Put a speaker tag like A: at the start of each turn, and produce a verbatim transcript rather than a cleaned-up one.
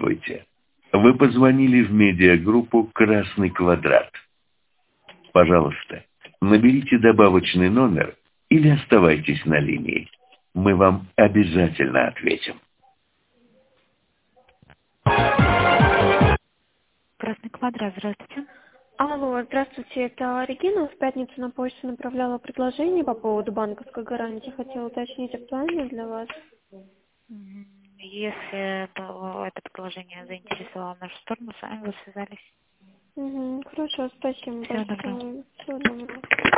A: Здравствуйте. Вы позвонили в медиагруппу «Красный квадрат». Пожалуйста, наберите добавочный номер или оставайтесь на линии. Мы вам обязательно ответим.
B: Красный квадрат, здравствуйте.
C: Алло, здравствуйте, это Регина. В пятницу на почту направляла предложение по поводу банковской гарантии. Хотела уточнить, актуально для вас?
B: М, Если это, это предложение заинтересовало нашу сторону, с вами вы связались.
C: Угу, хорошо, спасибо
B: Всего доброго.
C: большое. Всего доброго.